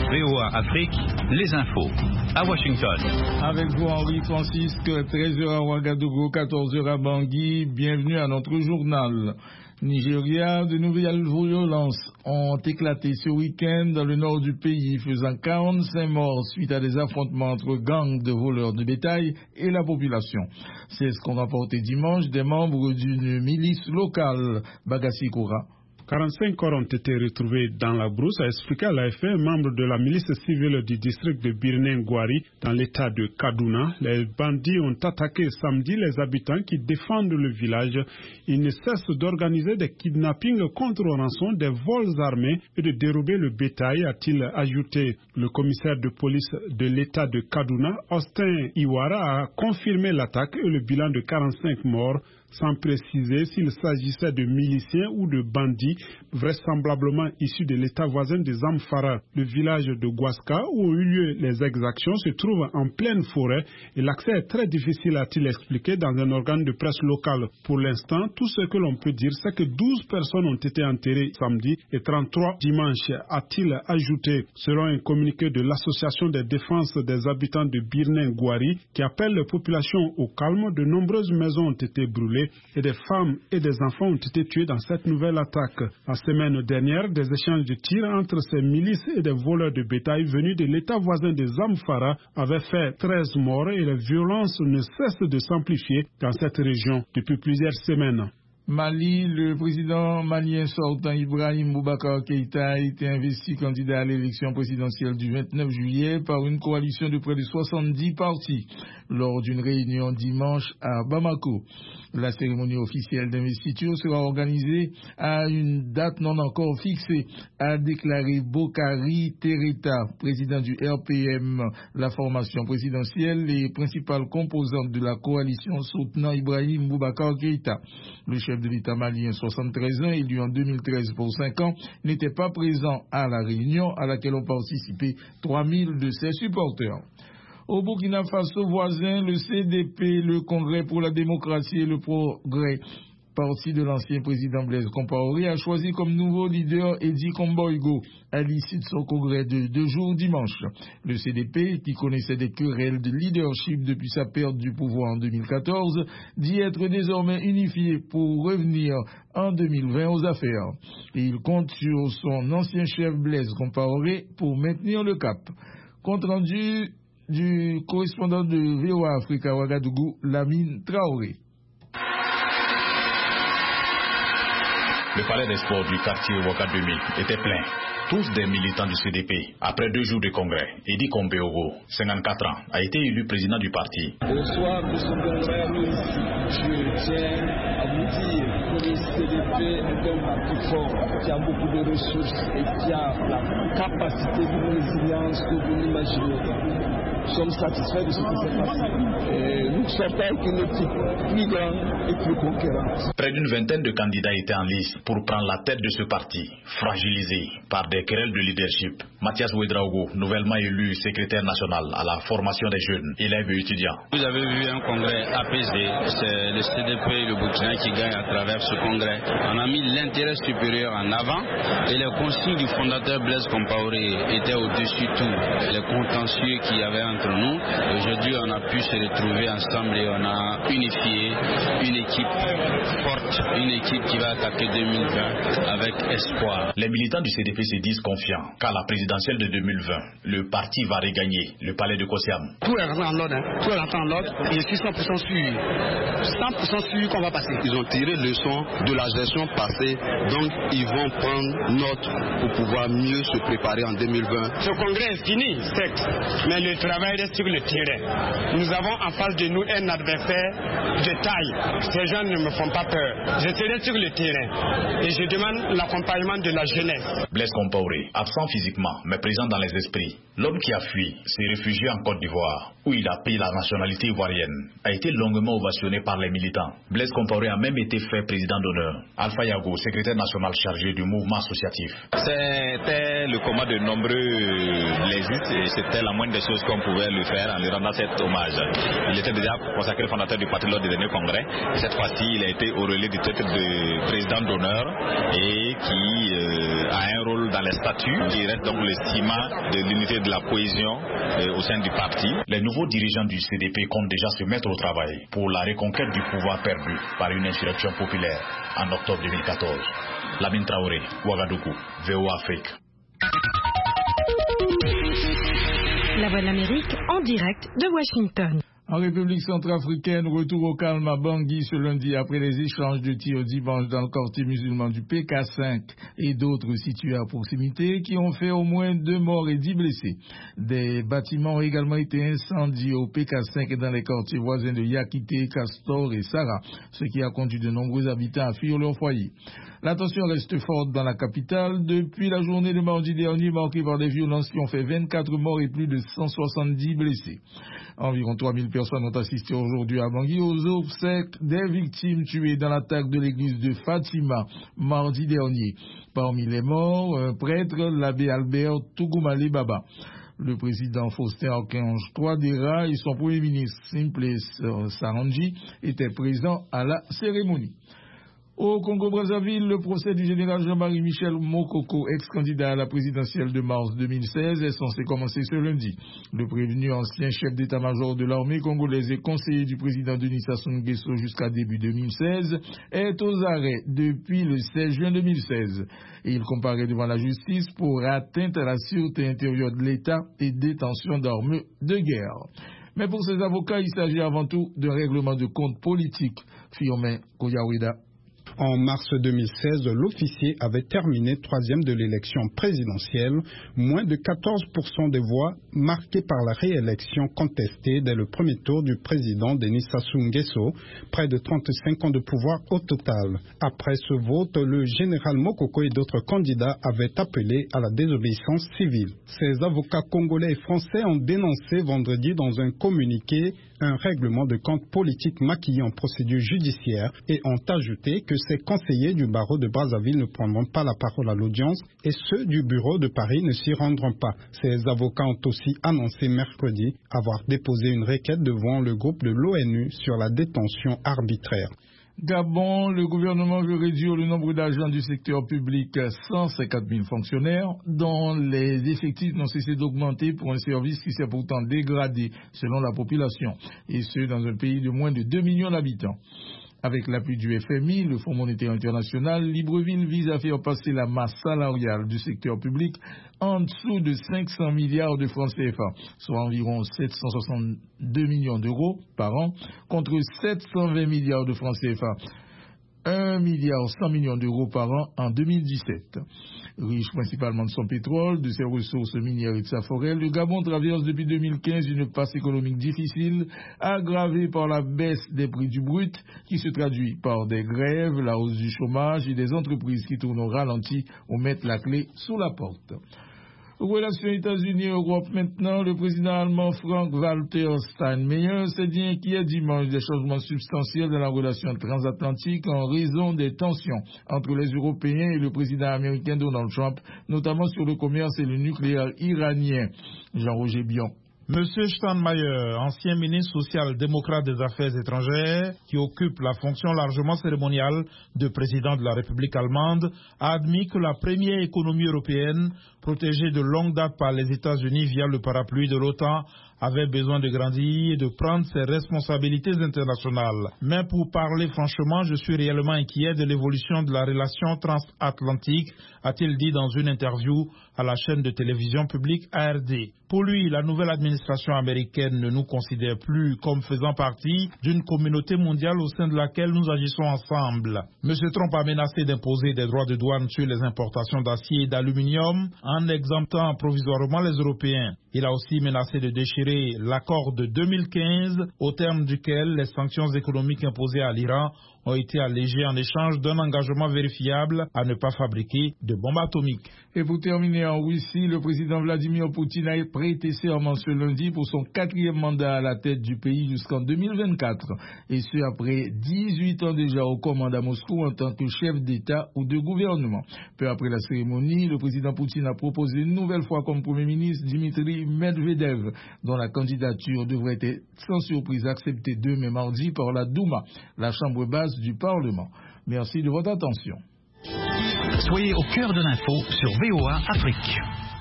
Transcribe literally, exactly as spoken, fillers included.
V O A Afrique, les infos. À Washington. Avec vous, Henri Francisque, treize heures à Ouagadougou, quatorze heures à Bangui. Bienvenue à notre journal. Nigeria, de nouvelles violences ont éclaté ce week-end dans le nord du pays, faisant quarante-cinq morts suite à des affrontements entre gangs de voleurs de bétail et la population. C'est ce qu'ont rapporté dimanche des membres d'une milice locale, Bagassi Koura. quarante-cinq corps ont été retrouvés dans la brousse, a expliqué à l'A F P, membre de la milice civile du district de Birnin-Gwari, dans l'état de Kaduna. Les bandits ont attaqué samedi les habitants qui défendent le village. Ils ne cessent d'organiser des kidnappings contre rançon, des vols armés et de dérober le bétail, a-t-il ajouté. Le commissaire de police de l'état de Kaduna, Austin Iwara, a confirmé l'attaque et le bilan de quarante-cinq morts, sans préciser s'il s'agissait de miliciens ou de bandits, vraisemblablement issus de l'état voisin des Zamfara. Le village de Gwaska, où ont eu lieu les exactions, se trouve en pleine forêt et l'accès est très difficile, a-t-il expliqué dans un organe de presse local. Pour l'instant, tout ce que l'on peut dire, c'est que douze personnes ont été enterrées samedi et trente-trois dimanche, a-t-il ajouté. Selon un communiqué de l'Association des défenses des habitants de Birnin-Gwari, qui appelle les populations au calme, de nombreuses maisons ont été brûlées et des femmes et des enfants ont été tués dans cette nouvelle attaque. La semaine dernière, des échanges de tirs entre ces milices et des voleurs de bétail venus de l'état voisin des Zamfara avaient fait treize morts et les violences ne cessent de s'amplifier dans cette région depuis plusieurs semaines. Mali, le président malien sortant Ibrahim Boubacar Keïta a été investi candidat à l'élection présidentielle du vingt-neuf juillet par une coalition de près de soixante-dix partis lors d'une réunion dimanche à Bamako. La cérémonie officielle d'investiture sera organisée à une date non encore fixée, a déclaré Bokari Tereta, président du R P M, la formation présidentielle et principale composante de la coalition soutenant Ibrahim Boubacar Keïta. Le chef de l'État malien, soixante-treize ans, élu en deux mille treize pour cinq ans, n'était pas présent à la réunion à laquelle ont participé trois mille de ses supporters. Au Burkina Faso voisin, le C D P, le Congrès pour la démocratie et le progrès, parti de l'ancien président Blaise Compaoré, a choisi comme nouveau leader Edi Komboigo à l'issue de son congrès de deux jours dimanche. Le C D P, qui connaissait des querelles de leadership depuis sa perte du pouvoir en deux mille quatorze, dit être désormais unifié pour revenir en deux mille vingt aux affaires. Et il compte sur son ancien chef Blaise Compaoré pour maintenir le cap. Compte rendu du correspondant de V O A Afrique à Ouagadougou, Lamine Traoré. Le palais des sports du quartier Ouagadougou était plein. Tous des militants du C D P. Après deux jours de congrès, Edi Komboigo, cinquante-quatre ans, a été élu président du parti. Au soir de ce congrès, je tiens à vous dire que le C D P est un parti fort, qui a beaucoup de ressources et qui a la capacité de résilience que vous n'imaginez. Nous sommes satisfaits de ce qui s'est passé. Et nous souhaitons qu'une équipe plus grande et plus conquérante. Près d'une vingtaine de candidats étaient en lice pour prendre la tête de ce parti, fragilisé par des querelles de leadership. Mathias Ouedraogo, nouvellement élu secrétaire national à la formation des jeunes, élèves et étudiants. Vous avez vu un congrès apaisé. C'est le C D P et le Burkina qui gagnent à travers ce congrès. On a mis l'intérêt supérieur en avant et les consignes du fondateur Blaise Compaoré étaient au-dessus de tout. Les contentieux qu'il y avait entre nous. Aujourd'hui, on a pu se retrouver ensemble et on a unifié une équipe forte, une équipe qui va attaquer deux mille vingt avec espoir. Les militants du C D P se disent confiants qu'à la présidentielle de deux mille vingt, le parti va regagner le palais de Kosiam. Tout est rentré en ordre, hein. Tout est rentré en ordre et je suis cent pour cent sûr, cent pour cent sûr qu'on va passer. Ils ont tiré leçon de la gestion passée, donc ils vont prendre note pour pouvoir mieux se préparer en deux mille vingt. Ce congrès est fini, certes, mais le travail reste sur le terrain. Nous avons en face de nous un adversaire de taille. Ces gens ne me font pas peur. Je serai sur le terrain et je demande l'accompagnement de la jeunesse. Blaise Compaoré, absent physiquement mais présent dans les esprits, l'homme qui a fui, s'est réfugié en Côte d'Ivoire, où il a pris la nationalité ivoirienne, a été longuement ovationné par les militants. Blaise Compaoré a même été fait président d'honneur. Alpha Yago, secrétaire national chargé du mouvement associatif. C'était le combat de nombreux blessés et c'était la moindre des choses qu'on pouvait pouvait le faire en lui rendant cet hommage. Il était déjà consacré fondateur du parti lors du dernier congrès. Et cette fois-ci, il a été auréolé du titre de président d'honneur et qui euh, a un rôle dans les statuts qui reste donc le ciment de l'unité de la cohésion euh, au sein du parti. Les nouveaux dirigeants du C D P comptent déjà se mettre au travail pour la reconquête du pouvoir perdu par une insurrection populaire en octobre deux mille quatorze. Lamine Traoré, Ouagadougou, V O A Afrique. La Voix de l'Amérique en direct de Washington. En République centrafricaine, retour au calme à Bangui ce lundi après les échanges de tirs dimanche dans le quartier musulman du P K cinq et d'autres situés à proximité qui ont fait au moins deux morts et dix blessés. Des bâtiments ont également été incendiés au P K cinq et dans les quartiers voisins de Yakité, Castor et Sarah, ce qui a conduit de nombreux habitants à fuir leur foyer. La tension reste forte dans la capitale depuis la journée de mardi dernier marquée par des violences qui ont fait vingt-quatre morts et plus de cent soixante-dix blessés. Environ trois mille personnes ont assisté aujourd'hui à Bangui aux obsèques des victimes tuées dans l'attaque de l'église de Fatima mardi dernier. Parmi les morts, un prêtre, l'abbé Albert Tougoumale Baba. Le président Faustin Archange Touadéra et son premier ministre Simple Sarangi étaient présents à la cérémonie. Au Congo-Brazzaville, le procès du général Jean-Marie Michel Mokoko, ex-candidat à la présidentielle de mars deux mille seize, est censé commencer ce lundi. Le prévenu ancien chef d'état-major de l'armée congolaise et conseiller du président Denis Sassou Nguesso jusqu'à début deux mille seize est aux arrêts depuis le seize juin deux mille seize. Et il comparaît devant la justice pour atteinte à la sûreté intérieure de l'État et détention d'armes de guerre. Mais pour ses avocats, il s'agit avant tout d'un règlement de compte politique. Firmin Koyaweda. En mars deux mille seize, l'officier avait terminé troisième de l'élection présidentielle, moins de quatorze pour cent des voix marquées par la réélection contestée dès le premier tour du président Denis Sassou Nguesso, près de trente-cinq ans de pouvoir au total. Après ce vote, le général Mokoko et d'autres candidats avaient appelé à la désobéissance civile. Ces avocats congolais et français ont dénoncé vendredi dans un communiqué un règlement de compte politique maquillé en procédure judiciaire et ont ajouté que ces conseillers du barreau de Brazzaville ne prendront pas la parole à l'audience et ceux du bureau de Paris ne s'y rendront pas. Ces avocats ont aussi annoncé mercredi avoir déposé une requête devant le groupe de l'ONU sur la détention arbitraire. Gabon, le gouvernement veut réduire le nombre d'agents du secteur public à cent cinquante mille fonctionnaires, dont les effectifs n'ont cessé d'augmenter pour un service qui s'est pourtant dégradé selon la population, et ce dans un pays de moins de deux millions d'habitants. Avec l'appui du F M I, le Fonds monétaire international, Libreville vise à faire passer la masse salariale du secteur public en dessous de cinq cents milliards de francs C F A, soit environ sept cent soixante-deux millions d'euros par an, contre sept cent vingt milliards de francs C F A, un milliard cent millions d'euros par an en deux mille dix-sept. Riche principalement de son pétrole, de ses ressources minières et de sa forêt, le Gabon traverse depuis deux mille quinze une passe économique difficile, aggravée par la baisse des prix du brut, qui se traduit par des grèves, la hausse du chômage et des entreprises qui tournent au ralenti ou mettent la clé sous la porte. Relations États-Unis-Europe maintenant, le président allemand Frank-Walter Steinmeier s'est dit inquiet dimanche des changements substantiels dans la relation transatlantique en raison des tensions entre les Européens et le président américain Donald Trump, notamment sur le commerce et le nucléaire iranien. Jean-Roger Bion. Monsieur Steinmeier, ancien ministre social-démocrate des Affaires étrangères, qui occupe la fonction largement cérémoniale de président de la République allemande, a admis que la première économie européenne, protégée de longue date par les États-Unis via le parapluie de l'OTAN, avait besoin de grandir et de prendre ses responsabilités internationales. Mais pour parler franchement, je suis réellement inquiet de l'évolution de la relation transatlantique, a-t-il dit dans une interview à la chaîne de télévision publique A R D. Pour lui, la nouvelle administration américaine ne nous considère plus comme faisant partie d'une communauté mondiale au sein de laquelle nous agissons ensemble. Monsieur Trump a menacé d'imposer des droits de douane sur les importations d'acier et d'aluminium en exemptant provisoirement les Européens. Il a aussi menacé de déchirer l'accord de deux mille quinze, au terme duquel les sanctions économiques imposées à l'Iran ont été allégées en échange d'un engagement vérifiable à ne pas fabriquer de bombes atomiques. Et pour terminer en Russie, le président Vladimir Poutine a prêté serment ce lundi pour son quatrième mandat à la tête du pays jusqu'en deux mille vingt-quatre, et ce après dix-huit ans déjà aux commandes à Moscou en tant que chef d'État ou de gouvernement. Peu après la cérémonie, le président Poutine a proposé une nouvelle fois comme Premier ministre Dmitry Medvedev, dont la candidature devrait être sans surprise acceptée demain mardi par la Douma, la chambre basse du Parlement. Merci de votre attention. Soyez au cœur de l'info sur V O A Afrique.